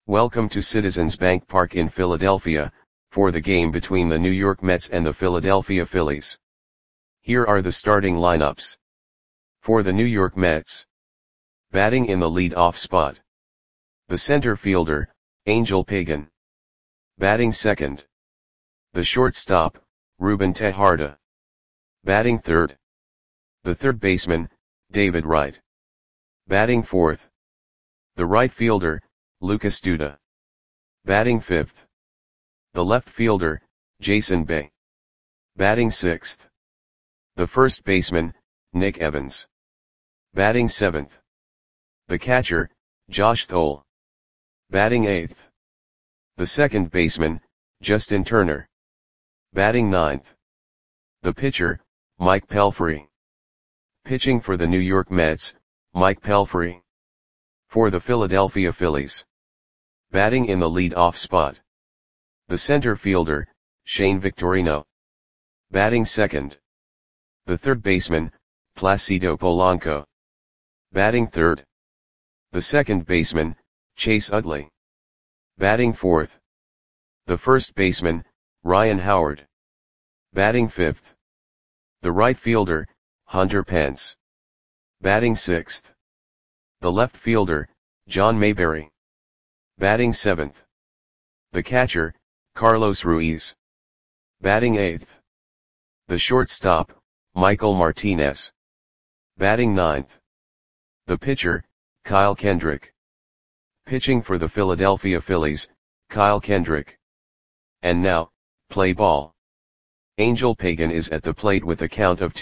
Welcome to Citizens Bank Park in Philadelphia, for the game between the New York Mets and the Philadelphia Phillies. Here are the starting lineups. For the New York Mets. Batting in the lead-off spot. The center fielder, Angel Pagan. Batting second. The shortstop, Ruben Tejada. Batting third. The third baseman, David Wright. Batting fourth. The right fielder, Lucas Duda. Batting fifth. The left fielder, Jason Bay. Batting sixth. The first baseman, Nick Evans. Batting seventh. The catcher, Josh Thole. Batting eighth. The second baseman, Justin Turner. Batting ninth. The pitcher, Mike Pelfrey. Pitching for the New York Mets, Mike Pelfrey. For the Philadelphia Phillies. Batting in the lead-off spot. The center fielder, Shane Victorino. Batting second. The third baseman, Placido Polanco. Batting third. The second baseman, Chase Utley. Batting fourth. The first baseman, Ryan Howard. Batting fifth. The right fielder, Hunter Pence. Batting sixth. The left fielder, John Mayberry. Batting seventh. The catcher, Carlos Ruiz. Batting eighth. The shortstop, Michael Martinez. Batting ninth. The pitcher, Kyle Kendrick. Pitching for the Philadelphia Phillies, Kyle Kendrick. And now, play ball. Angel Pagan is at the plate with a count of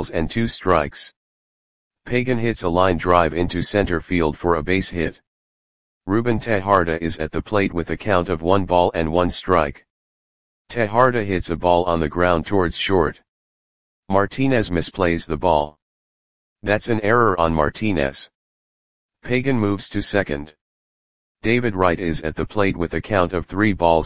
2-2. Pagan hits a line drive into center field for a base hit. Ruben Tejada is at the plate with a count of 1-1. Tejada hits a ball on the ground towards short. Martinez misplays the ball. That's an error on Martinez. Pagan moves to second. David Wright is at the plate with a count of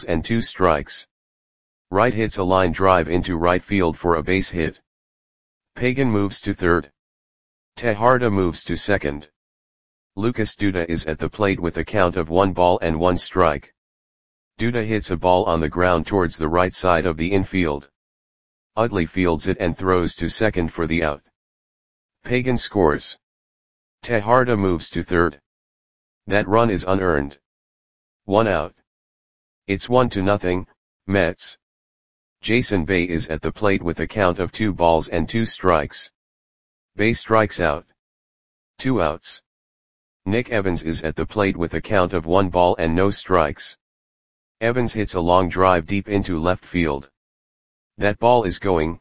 3-2. Wright hits a line drive into right field for a base hit. Pagan moves to third. Tejada moves to second. Lucas Duda is at the plate with a count of 1-1. Duda hits a ball on the ground towards the right side of the infield. Utley fields it and throws to second for the out. Pagan scores. Tejada moves to third. That run is unearned. 1 out. It's 1-0, Mets. Jason Bay is at the plate with a count of 2-2. Bay strikes out. 2 outs. Nick Evans is at the plate with a count of 1-0. Evans hits a long drive deep into left field. That ball is gone.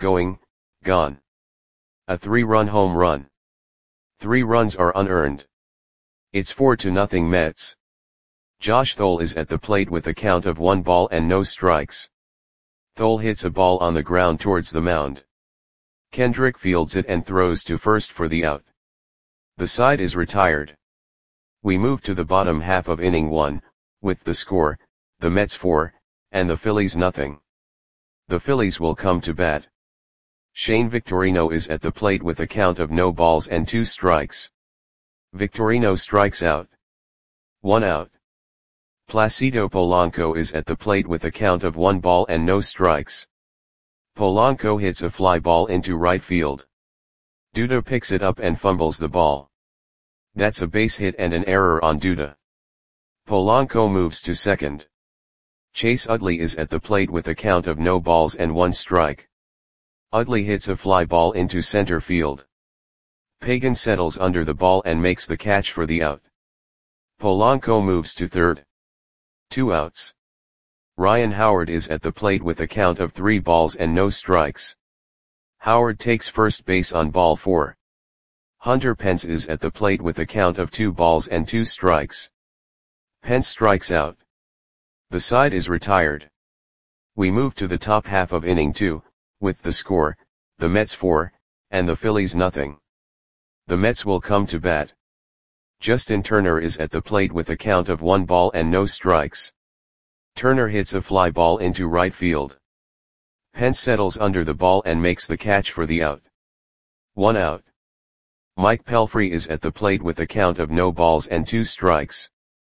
A 3-run home run. 3 runs are unearned. It's 4-0 Mets. Josh Thole is at the plate with a count of 1-0. Thole hits a ball on the ground towards the mound. Kendrick fields it and throws to first for the out. The side is retired. We move to the bottom half of inning 1, with the score, the Mets 4, and the Phillies nothing. The Phillies will come to bat. Shane Victorino is at the plate with a count of 0-2. Victorino strikes out. 1 out. Placido Polanco is at the plate with a count of 1-0. Polanco hits a fly ball into right field. Duda picks it up and fumbles the ball. That's a base hit and an error on Duda. Polanco moves to second. Chase Utley is at the plate with a count of 0-1. Utley hits a fly ball into center field. Pagan settles under the ball and makes the catch for the out. Polanco moves to third. 2 outs. Ryan Howard is at the plate with a count of 3-0. Howard takes first base on ball 4. Hunter Pence is at the plate with a count of 2-2. Pence strikes out. The side is retired. We move to the top half of inning 2, with the score, the Mets 4, and the Phillies nothing. The Mets will come to bat. Justin Turner is at the plate with a count of 1-0. Turner hits a fly ball into right field. Pence settles under the ball and makes the catch for the out. 1 out. Mike Pelfrey is at the plate with a count of 0 balls and 2 strikes.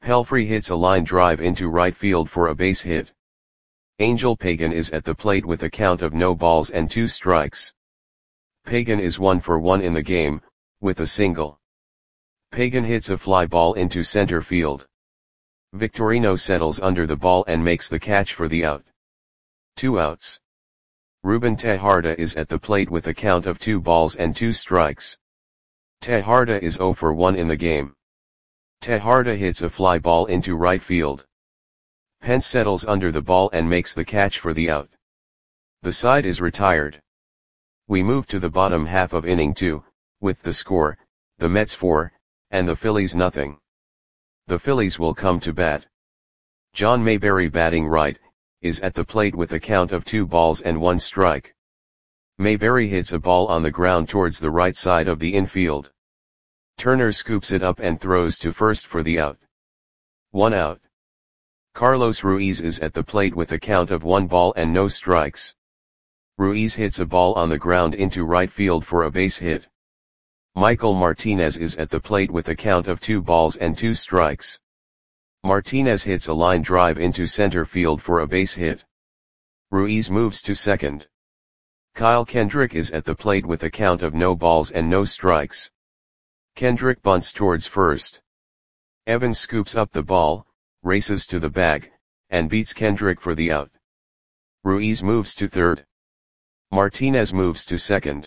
Pelfrey hits a line drive into right field for a base hit. Angel Pagan is at the plate with a count of no balls and 2 strikes. Pagan is 1 for 1 in the game, with a single. Pagan hits a fly ball into center field. Victorino settles under the ball and makes the catch for the out. 2 outs. Ruben Tejarda is at the plate with a count of 2 balls and 2 strikes. Tejarda is 0 for 1 in the game. Tejarda hits a fly ball into right field. Pence settles under the ball and makes the catch for the out. The side is retired. We move to the bottom half of inning 2, with the score, the Mets 4, and the Phillies nothing. The Phillies will come to bat. John Mayberry, batting right, is at the plate with a count of 2 balls and 1 strike. Mayberry hits a ball on the ground towards the right side of the infield. Turner scoops it up and throws to first for the out. 1 out. Carlos Ruiz is at the plate with a count of 1 ball and no strikes. Ruiz hits a ball on the ground into right field for a base hit. Michael Martinez is at the plate with a count of 2 balls and 2 strikes. Martinez hits a line drive into center field for a base hit. Ruiz moves to second. Kyle Kendrick is at the plate with a count of no balls and no strikes. Kendrick bunts towards first. Evans scoops up the ball, races to the bag, and beats Kendrick for the out. Ruiz moves to third. Martinez moves to second.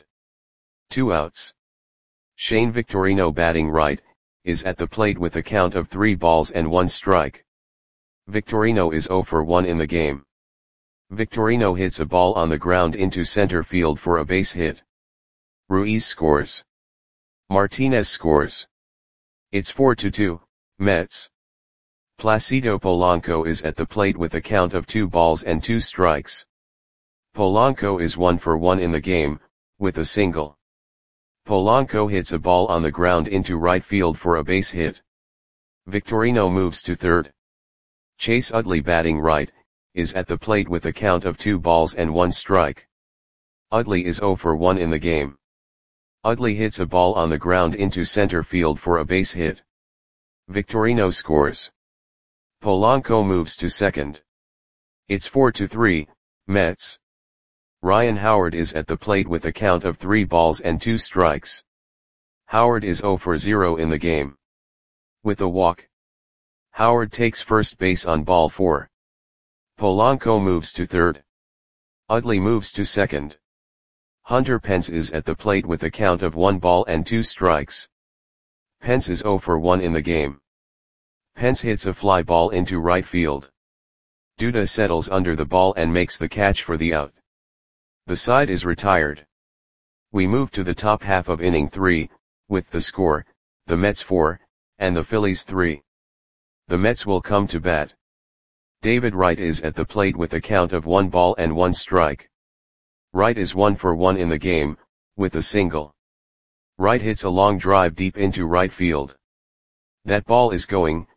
2 outs. Shane Victorino, batting right, is at the plate with a count of 3 balls and 1 strike. Victorino is 0 for 1 in the game. Victorino hits a ball on the ground into center field for a base hit. Ruiz scores. Martinez scores. It's 4-2, Mets. Placido Polanco is at the plate with a count of 2 balls and 2 strikes. Polanco is 1 for 1 in the game, with a single. Polanco hits a ball on the ground into right field for a base hit. Victorino moves to third. Chase Utley, batting right, is at the plate with a count of 2 balls and 1 strike. Utley is 0 for 1 in the game. Utley hits a ball on the ground into center field for a base hit. Victorino scores. Polanco moves to second. It's 4-3, Mets. Ryan Howard is at the plate with a count of 3 balls and 2 strikes. Howard is 0 for 0 in the game. With a walk. Howard takes first base on ball 4. Polanco moves to third. Utley moves to second. Hunter Pence is at the plate with a count of 1 ball and 2 strikes. Pence is 0 for 1 in the game. Pence hits a fly ball into right field. Duda settles under the ball and makes the catch for the out. The side is retired. We move to the top half of inning 3, with the score, the Mets 4, and the Phillies 3. The Mets will come to bat. David Wright is at the plate with a count of 1 ball and 1 strike. Wright is 1 for 1 in the game, with a single. Wright hits a long drive deep into right field. That ball is gone.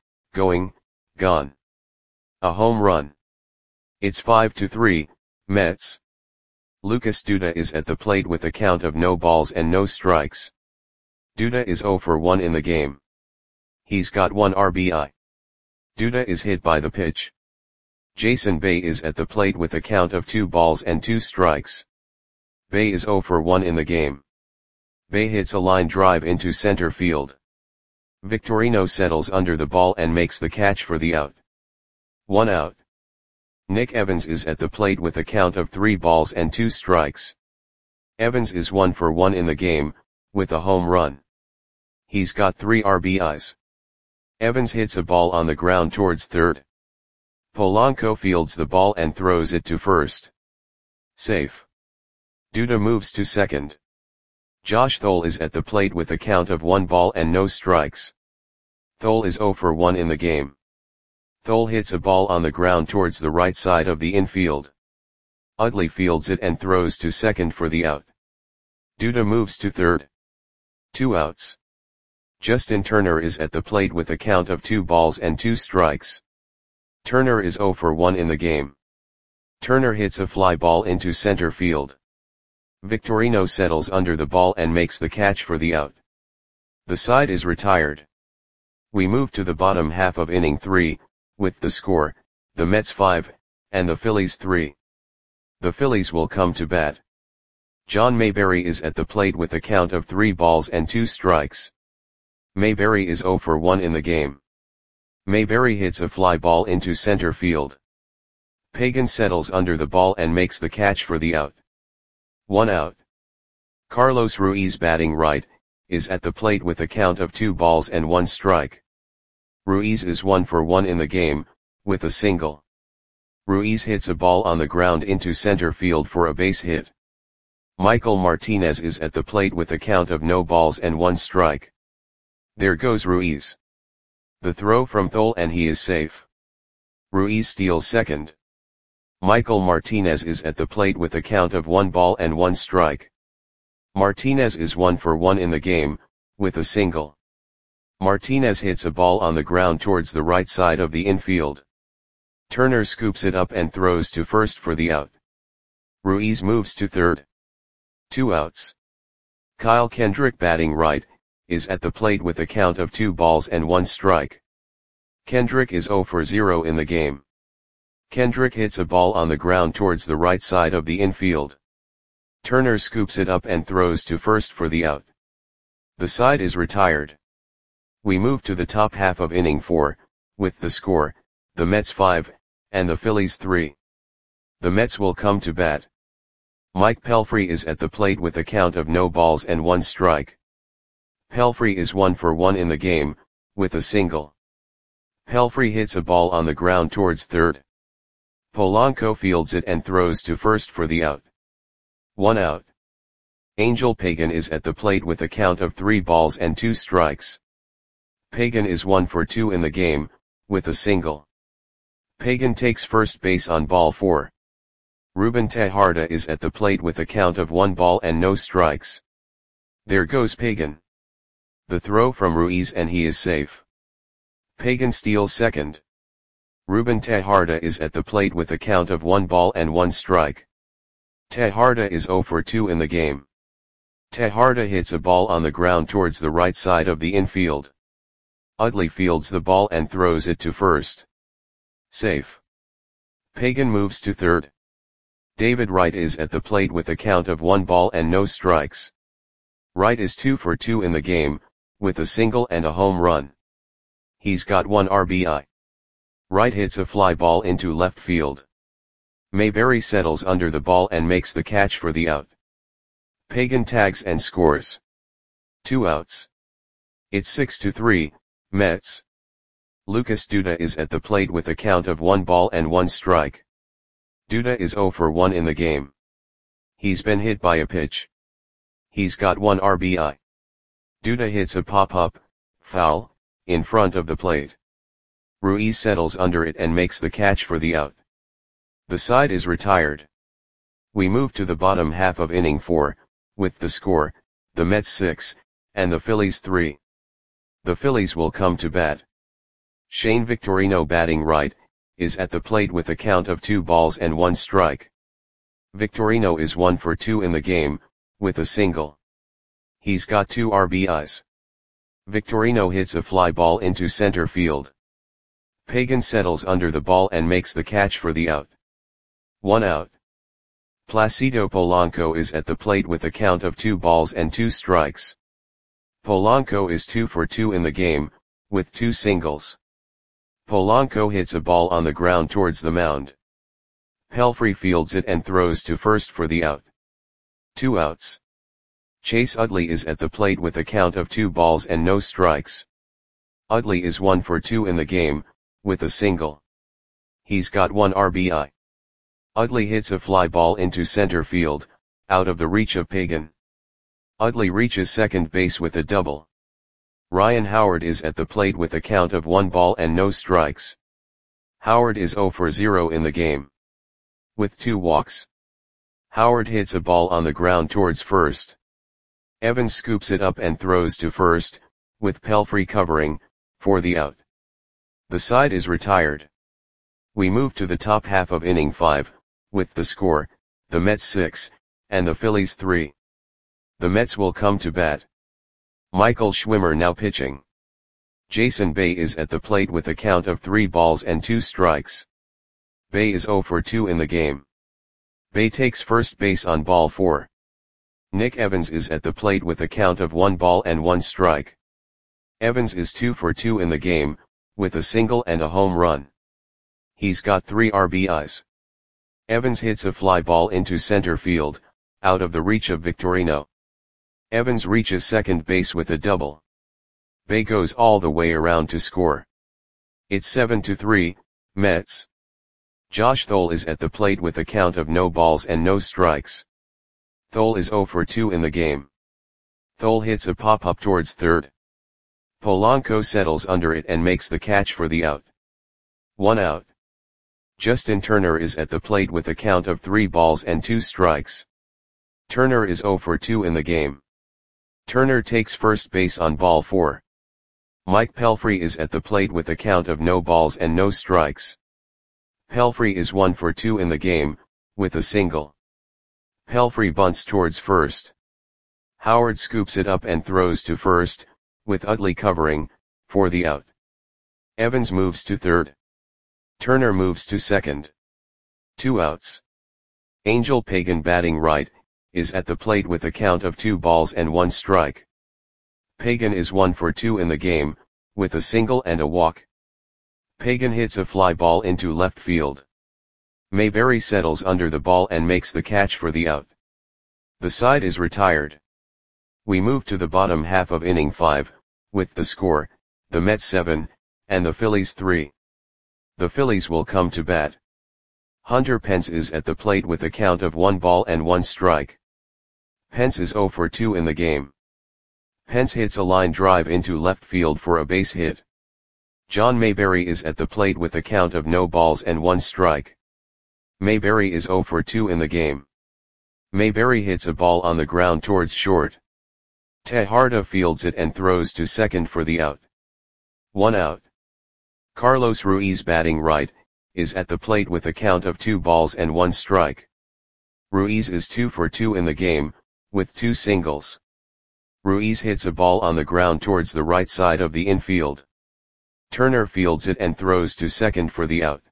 A home run. It's 5-3, Mets. Lucas Duda is at the plate with a count of no balls and no strikes. Duda is 0 for 1 in the game. He's got 1 RBI. Duda is hit by the pitch. Jason Bay is at the plate with a count of 2 balls and 2 strikes. Bay is 0 for 1 in the game. Bay hits a line drive into center field. Victorino settles under the ball and makes the catch for the out. 1 out. Nick Evans is at the plate with a count of 3 balls and 2 strikes. Evans is 1 for 1 in the game, with a home run. He's got 3 RBIs. Evans hits a ball on the ground towards third. Polanco fields the ball and throws it to first. Safe. Duda moves to second. Josh Thole is at the plate with a count of 1 ball and no strikes. Thole is 0 for 1 in the game. Thole hits a ball on the ground towards the right side of the infield. Utley fields it and throws to second for the out. Duda moves to third. 2 outs. Justin Turner is at the plate with a count of 2 balls and 2 strikes. Turner is 0 for 1 in the game. Turner hits a fly ball into center field. Victorino settles under the ball and makes the catch for the out. The side is retired. We move to the bottom half of inning 3, with the score, the Mets 5, and the Phillies 3. The Phillies will come to bat. John Mayberry is at the plate with a count of 3 balls and 2 strikes. Mayberry is 0 for 1 in the game. Mayberry hits a fly ball into center field. Pagan settles under the ball and makes the catch for the out. 1 out. Carlos Ruiz, batting right, is at the plate with a count of 2 balls and 1 strike. Ruiz is 1 for 1 in the game, with a single. Ruiz hits a ball on the ground into center field for a base hit. Michael Martinez is at the plate with a count of no balls and 1 strike. There goes Ruiz. The throw from Thole and he is safe. Ruiz steals second. Michael Martinez is at the plate with a count of 1 ball and 1 strike. Martinez is 1 for 1 in the game, with a single. Martinez hits a ball on the ground towards the right side of the infield. Turner scoops it up and throws to first for the out. Ruiz moves to third. 2 outs. Kyle Kendrick, batting right, is at the plate with a count of 2 balls and 1 strike. Kendrick is 0 for 0 in the game. Kendrick hits a ball on the ground towards the right side of the infield. Turner scoops it up and throws to first for the out. The side is retired. We move to the top half of inning 4, with the score, the Mets 5, and the Phillies 3. The Mets will come to bat. Mike Pelfrey is at the plate with a count of no balls and 1 strike. Pelfrey is 1 for 1 in the game, with a single. Pelfrey hits a ball on the ground towards third. Polanco fields it and throws to first for the out. 1 out. Angel Pagan is at the plate with a count of 3 balls and 2 strikes. Pagan is 1 for 2 in the game, with a single. Pagan takes first base on ball 4. Ruben Tejada is at the plate with a count of 1 ball and no strikes. There goes Pagan. The throw from Ruiz and he is safe. Pagan steals second. Ruben Tejada is at the plate with a count of 1 ball and 1 strike. Tejada is 0 for 2 in the game. Tejada hits a ball on the ground towards the right side of the infield. Utley fields the ball and throws it to first. Safe. Pagan moves to third. David Wright is at the plate with a count of 1 ball and no strikes. Wright is 2 for 2 in the game, with a single and a home run. He's got 1 RBI. Wright hits a fly ball into left field. Mayberry settles under the ball and makes the catch for the out. Pagan tags and scores. 2 outs. It's 6-3, Mets. Lucas Duda is at the plate with a count of 1 ball and 1 strike. Duda is 0 for 1 in the game. He's been hit by a pitch. He's got 1 RBI. Duda hits a pop-up, foul, in front of the plate. Ruiz settles under it and makes the catch for the out. The side is retired. We move to the bottom half of inning 4, with the score, the Mets 6, and the Phillies 3. The Phillies will come to bat. Shane Victorino, batting right, is at the plate with a count of 2 balls and 1 strike. Victorino is 1 for 2 in the game, with a single. He's got 2 RBIs. Victorino hits a fly ball into center field. Pagan settles under the ball and makes the catch for the out. 1 out. Placido Polanco is at the plate with a count of 2 balls and 2 strikes. Polanco is 2 for 2 in the game, with 2 singles. Polanco hits a ball on the ground towards the mound. Pelfrey fields it and throws to first for the out. 2 outs. Chase Utley is at the plate with a count of 2 balls and no strikes. Utley is 1 for 2 in the game, with a single. He's got 1 RBI. Utley hits a fly ball into center field, out of the reach of Pagan. Utley reaches second base with a double. Ryan Howard is at the plate with a count of 1 ball and no strikes. Howard is 0 for 0 in the game. With 2 walks. Howard hits a ball on the ground towards first. Evans scoops it up and throws to first, with Pelfrey covering, for the out. The side is retired. We move to the top half of inning 5, with the score, the Mets 6, and the Phillies 3. The Mets will come to bat. Michael Schwimmer now pitching. Jason Bay is at the plate with a count of 3 balls and 2 strikes. Bay is 0 for 2 in the game. Bay takes first base on ball 4. Nick Evans is at the plate with a count of 1 ball and 1 strike. Evans is 2 for 2 in the game, with a single and a home run. He's got 3 RBIs. Evans hits a fly ball into center field, out of the reach of Victorino. Evans reaches second base with a double. Bay goes all the way around to score. It's 7-3, Mets. Josh Thole is at the plate with a count of no balls and no strikes. Thole is 0 for 2 in the game. Thole hits a pop-up towards third. Polanco settles under it and makes the catch for the out. 1 out. Justin Turner is at the plate with a count of 3 balls and 2 strikes. Turner is 0 for 2 in the game. Turner takes first base on ball 4. Mike Pelfrey is at the plate with a count of no balls and no strikes. Pelfrey is 1 for 2 in the game, with a single. Pelfrey bunts towards first. Howard scoops it up and throws to first, with Utley covering, for the out. Evans moves to third. Turner moves to second. 2 outs. Angel Pagan, batting right, is at the plate with a count of 2 balls and 1 strike. Pagan is 1 for 2 in the game, with a single and a walk. Pagan hits a fly ball into left field. Mayberry settles under the ball and makes the catch for the out. The side is retired. We move to the bottom half of inning 5, with the score, the Mets 7, and the Phillies 3. The Phillies will come to bat. Hunter Pence is at the plate with a count of 1 ball and 1 strike. Pence is 0 for 2 in the game. Pence hits a line drive into left field for a base hit. John Mayberry is at the plate with a count of no balls and 1 strike. Mayberry is 0 for 2 in the game. Mayberry hits a ball on the ground towards short. Tejada fields it and throws to second for the out. 1 out. Carlos Ruiz, batting right, is at the plate with a count of 2 balls and 1 strike. Ruiz is 2 for 2 in the game, with 2 singles. Ruiz hits a ball on the ground towards the right side of the infield. Turner fields it and throws to second for the out.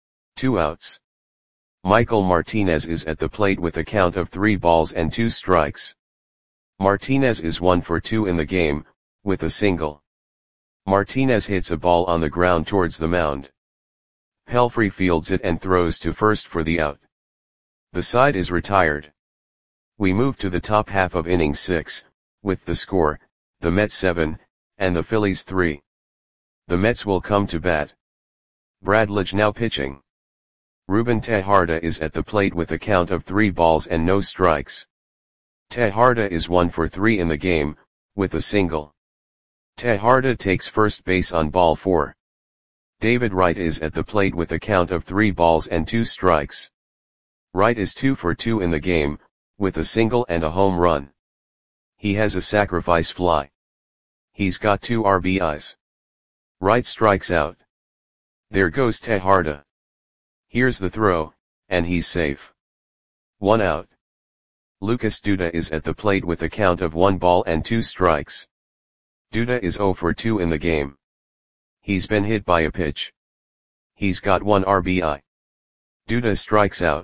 2 outs. Michael Martinez is at the plate with a count of 3 balls and 2 strikes. Martinez is 1 for 2 in the game, with a single. Martinez hits a ball on the ground towards the mound. Pelfrey fields it and throws to first for the out. The side is retired. We move to the top half of inning 6, with the score, the Mets 7, and the Phillies 3. The Mets will come to bat. Brad Lidge now pitching. Ruben Tejada is at the plate with a count of 3 balls and no strikes. Tejada is 1 for 3 in the game, with a single. Tejada takes first base on ball 4. David Wright is at the plate with a count of 3 balls and 2 strikes. Wright is 2 for 2 in the game, with a single and a home run. He has a sacrifice fly. He's got 2 RBIs. Wright strikes out. There goes Tejada. Here's the throw, and he's safe. 1 out. Lucas Duda is at the plate with a count of 1 ball and 2 strikes. Duda is 0 for 2 in the game. He's been hit by a pitch. He's got 1 RBI. Duda strikes out.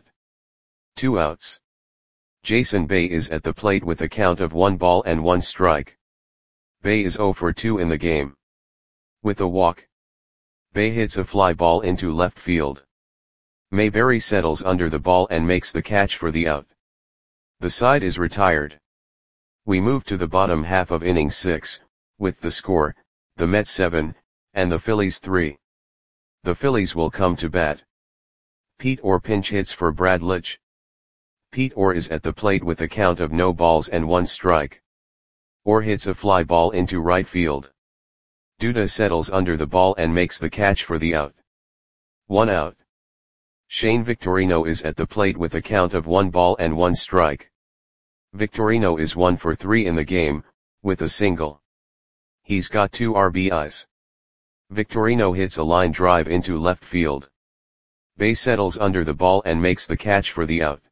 2 outs. Jason Bay is at the plate with a count of 1 ball and 1 strike. Bay is 0 for 2 in the game. With a walk. Bay hits a fly ball into left field. Mayberry settles under the ball and makes the catch for the out. The side is retired. We move to the bottom half of inning 6, with the score, the Mets 7, and the Phillies 3. The Phillies will come to bat. Pete Orr pinch hits for Brad Lidge. Pete Orr is at the plate with a count of no balls and 1 strike. Orr hits a fly ball into right field. Duda settles under the ball and makes the catch for the out. 1 out. Shane Victorino is at the plate with a count of 1 ball and 1 strike. Victorino is 1 for 3 in the game, with a single. He's got 2 RBIs. Victorino hits a line drive into left field. Bay settles under the ball and makes the catch for the out.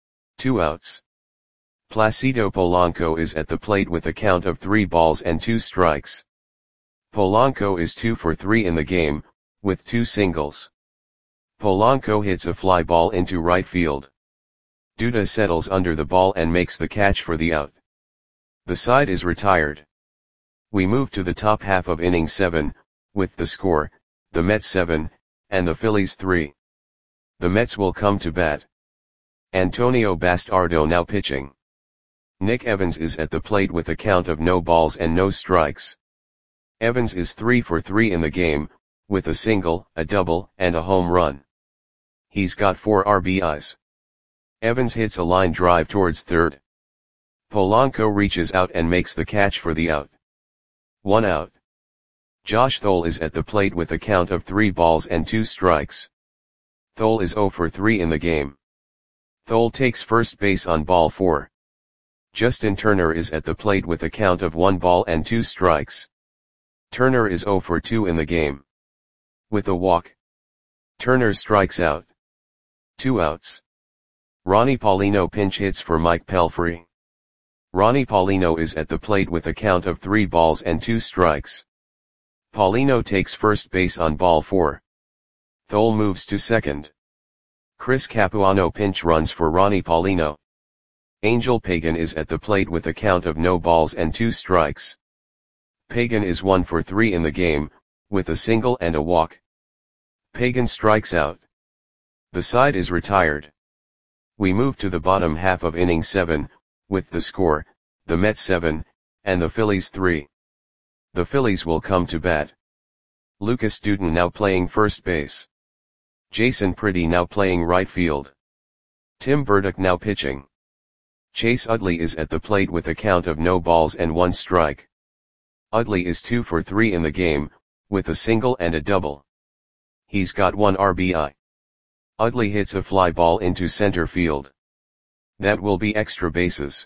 2 outs. Placido Polanco is at the plate with a count of 3 balls and 2 strikes. Polanco is 2 for 3 in the game, with 2 singles. Polanco hits a fly ball into right field. Duda settles under the ball and makes the catch for the out. The side is retired. We move to the top half of inning 7, with the score, the Mets 7, and the Phillies 3. The Mets will come to bat. Antonio Bastardo now pitching. Nick Evans is at the plate with a count of no balls and no strikes. Evans is 3 for 3 in the game, with a single, a double, and a home run. He's got 4 RBIs. Evans hits a line drive towards third. Polanco reaches out and makes the catch for the out. 1 out. Josh Thole is at the plate with a count of 3 balls and 2 strikes. Thole is 0 for 3 in the game. Thole takes first base on ball 4. Justin Turner is at the plate with a count of 1 ball and 2 strikes. Turner is 0 for 2 in the game. With a walk, Turner strikes out. 2 outs. Ronnie Paulino pinch hits for Mike Pelfrey. Ronnie Paulino is at the plate with a count of 3 balls and 2 strikes. Paulino takes first base on ball 4. Thole moves to second. Chris Capuano pinch runs for Ronnie Paulino. Angel Pagan is at the plate with a count of no balls and 2 strikes. Pagan is 1 for 3 in the game, with a single and a walk. Pagan strikes out. The side is retired. We move to the bottom half of inning 7, with the score, the Mets 7, and the Phillies 3. The Phillies will come to bat. Lucas Dutton now playing first base. Jason Pretty now playing right field. Tim Burdick now pitching. Chase Utley is at the plate with a count of no balls and 1 strike. Utley is 2 for 3 in the game, with a single and a double. He's got 1 RBI. Utley hits a fly ball into center field. That will be extra bases.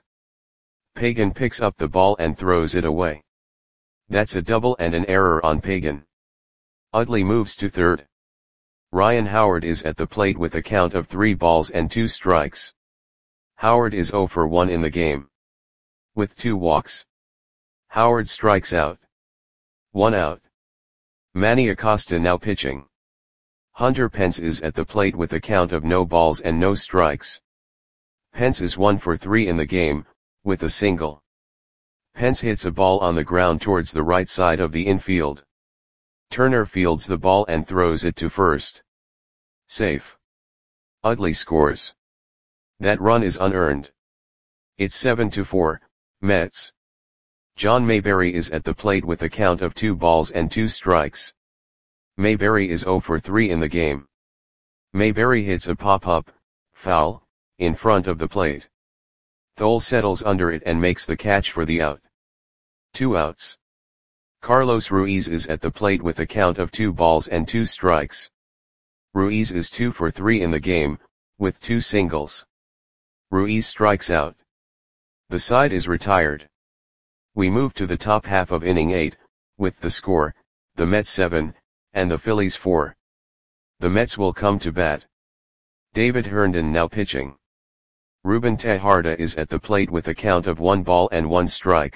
Pagan picks up the ball and throws it away. That's a double and an error on Pagan. Utley moves to third. Ryan Howard is at the plate with a count of 3 balls and 2 strikes. Howard is 0 for 1 in the game. With 2 walks. Howard strikes out. 1 out. Manny Acosta now pitching. Hunter Pence is at the plate with a count of no balls and no strikes. Pence is 1 for 3 in the game, with a single. Pence hits a ball on the ground towards the right side of the infield. Turner fields the ball and throws it to first. Safe. Utley scores. That run is unearned. It's 7-4, Mets. John Mayberry is at the plate with a count of 2 balls and 2 strikes. Mayberry is 0 for 3 in the game. Mayberry hits a pop-up, foul, in front of the plate. Thole settles under it and makes the catch for the out. 2 outs. Carlos Ruiz is at the plate with a count of 2 balls and 2 strikes. Ruiz is 2 for 3 in the game, with 2 singles. Ruiz strikes out. The side is retired. We move to the top half of inning 8, with the score, the Mets 7, and the Phillies 4. The Mets will come to bat. David Herndon now pitching. Ruben Tejada is at the plate with a count of 1 ball and 1 strike.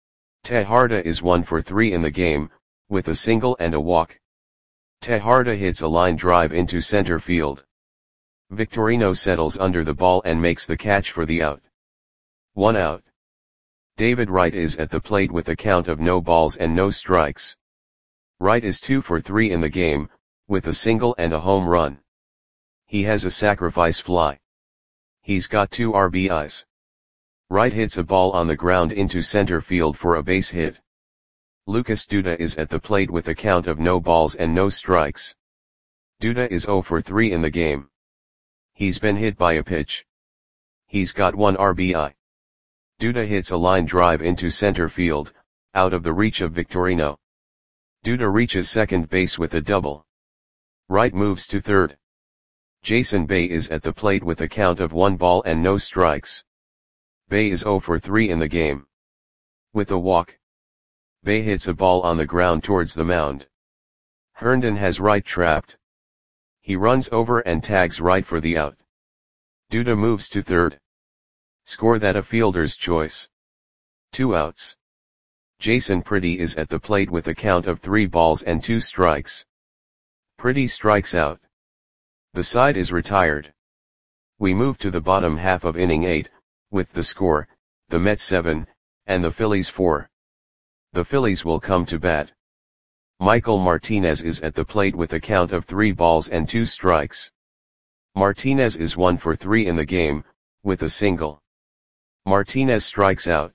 Tejada is 1 for 3 in the game, with a single and a walk. Tejada hits a line drive into center field. Victorino settles under the ball and makes the catch for the out. 1 out. David Wright is at the plate with a count of no balls and no strikes. Wright is 2 for 3 in the game, with a single and a home run. He has a sacrifice fly. He's got 2 RBIs. Wright hits a ball on the ground into center field for a base hit. Lucas Duda is at the plate with a count of no balls and no strikes. Duda is 0 for 3 in the game. He's been hit by a pitch. He's got 1 RBI. Duda hits a line drive into center field, out of the reach of Victorino. Duda reaches second base with a double. Wright moves to third. Jason Bay is at the plate with a count of 1 ball and no strikes. Bay is 0 for 3 in the game. With a walk, Bay hits a ball on the ground towards the mound. Herndon has Wright trapped. He runs over and tags Wright for the out. Duda moves to third. Score that a fielder's choice. 2 outs. Jason Pretty is at the plate with a count of 3 balls and 2 strikes. Pretty strikes out. The side is retired. We move to the bottom half of inning 8, with the score, the Mets 7, and the Phillies 4. The Phillies will come to bat. Michael Martinez is at the plate with a count of 3 balls and 2 strikes. Martinez is 1 for 3 in the game, with a single. Martinez strikes out.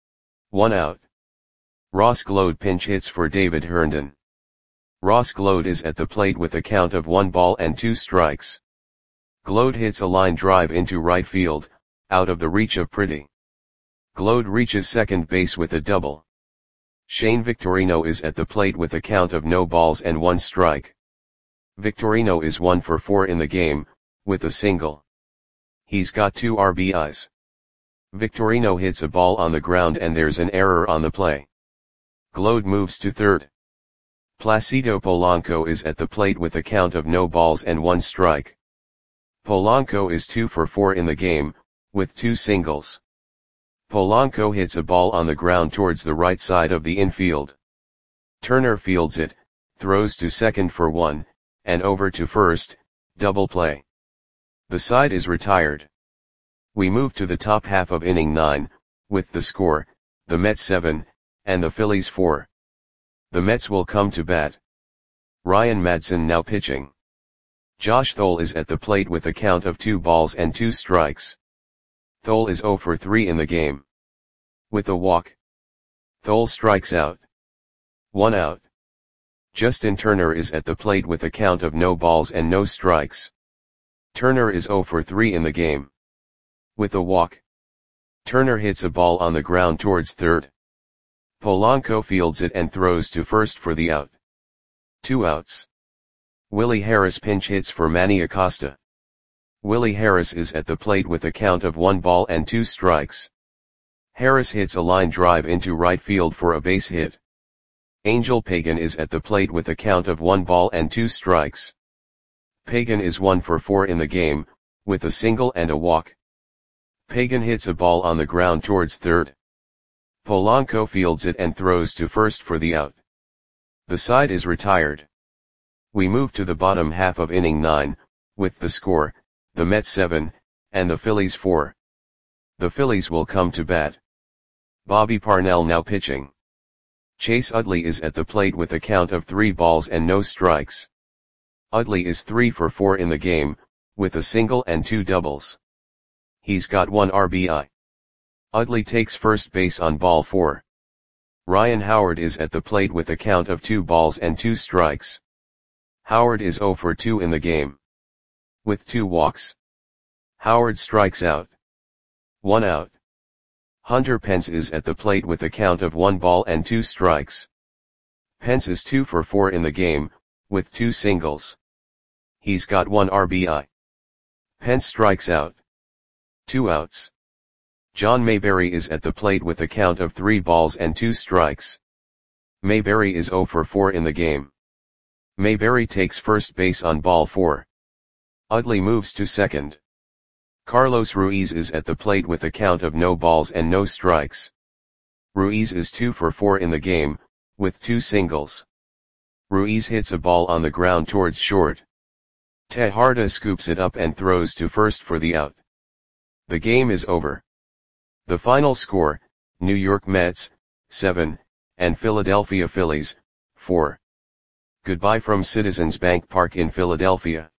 1 out. Ross Gload pinch hits for David Herndon. Ross Gload is at the plate with a count of 1 ball and 2 strikes. Gload hits a line drive into right field, out of the reach of Pretty. Gload reaches second base with a double. Shane Victorino is at the plate with a count of no balls and 1 strike. Victorino is 1 for 4 in the game, with a single. He's got 2 RBIs. Victorino hits a ball on the ground and there's an error on the play. Gload moves to third. Placido Polanco is at the plate with a count of no balls and 1 strike. Polanco is 2 for 4 in the game, with 2 singles. Polanco hits a ball on the ground towards the right side of the infield. Turner fields it, throws to second for 1, and over to first, double play. The side is retired. We move to the top half of inning 9, with the score, the Mets 7, and the Phillies 4. The Mets will come to bat. Ryan Madson now pitching. Josh Thole is at the plate with a count of 2 balls and 2 strikes. Thole is 0 for 3 in the game. With a walk. Thole strikes out. 1 out. Justin Turner is at the plate with a count of no balls and no strikes. Turner is 0 for 3 in the game. With a walk. Turner hits a ball on the ground towards third. Polanco fields it and throws to first for the out. 2 outs. Willie Harris pinch hits for Manny Acosta. Willie Harris is at the plate with a count of 1 ball and 2 strikes. Harris hits a line drive into right field for a base hit. Angel Pagan is at the plate with a count of 1 ball and 2 strikes. Pagan is 1 for 4 in the game, with a single and a walk. Pagan hits a ball on the ground towards third. Polanco fields it and throws to first for the out. The side is retired. We move to the bottom half of inning 9, with the score, the Mets 7, and the Phillies 4. The Phillies will come to bat. Bobby Parnell now pitching. Chase Utley is at the plate with a count of 3 balls and no strikes. Utley is 3 for 4 in the game, with a single and 2 doubles. He's got 1 RBI. Utley takes first base on ball 4. Ryan Howard is at the plate with a count of 2 balls and 2 strikes. Howard is 0 for 2 in the game. With 2 walks. Howard strikes out. 1 out. Hunter Pence is at the plate with a count of 1 ball and 2 strikes. Pence is 2 for 4 in the game, with 2 singles. He's got 1 RBI. Pence strikes out. 2 outs. John Mayberry is at the plate with a count of 3 balls and 2 strikes. Mayberry is 0 for 4 in the game. Mayberry takes first base on ball 4. Utley moves to second. Carlos Ruiz is at the plate with a count of no balls and no strikes. Ruiz is 2 for 4 in the game, with 2 singles. Ruiz hits a ball on the ground towards short. Tejada scoops it up and throws to first for the out. The game is over. The final score, New York Mets, 7, and Philadelphia Phillies, 4. Goodbye from Citizens Bank Park in Philadelphia.